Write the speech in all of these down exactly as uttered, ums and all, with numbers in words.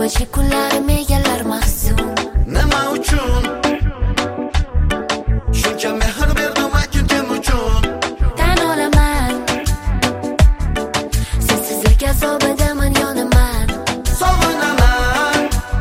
Ko'cha kunlarim egallar mahzun. Nima uchun shuncha mehr berdim aytgan kim uchun? Tan olaman, sensizlik azobidaman, yonaman. Sog'inaman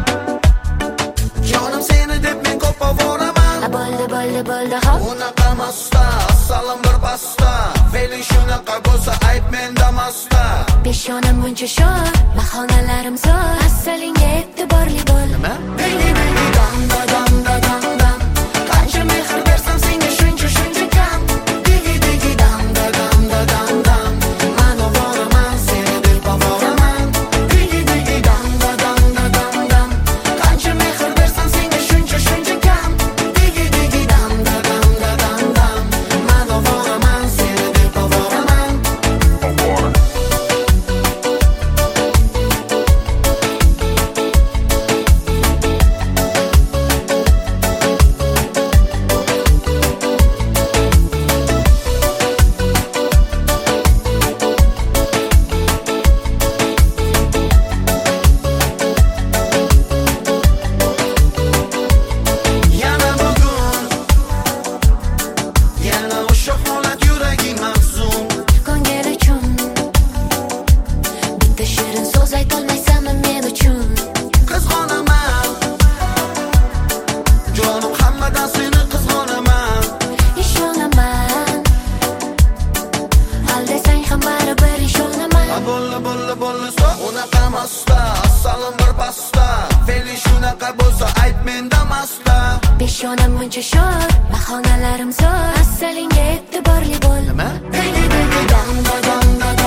jonim seni deb men ko'p ovoraman. Bo'ldi bo'ldi bo'ldi hop. Unaqa masta salim bir pasta, feeling shunaqa bo'lsa ayb menda masta. Peshonam muncha sho'r, bahonalarim zo'r. Asalingga e'tiborli bo'l. Nima? Digi digi dam da dam da dam dam. Qancha mehr bersam senga shuncha shuncha kam. Digi digi dam da dam da dam dam. Man ovoraman seni deb ovoraman. Digi digi dam da dam da dam dam. Qancha mehr bersam senga shuncha shuncha kam. Digi digi dam da dam da dam dam. Man ovoraman seni deb ovoraman. Yana bugun yana o'sha holat yuragim mahzun. Ko'ngil uchun bitta shirin so'z aytolmaysanmi men uchun? Qizg'onaman jonim hammadan seni qizg'onaman. Ishonaman, hal desang ham baribir ishonaman. A bo'lla bo'lla bo'lla so unaqa masta salim bir pasta, feeling shunaqa bo'lsa ayb menda masta. Peshonam muncha sho'r, bahonalarim zo'r. Asalingga e'tiborli bo'l. Nima? Digi digi dam da dam da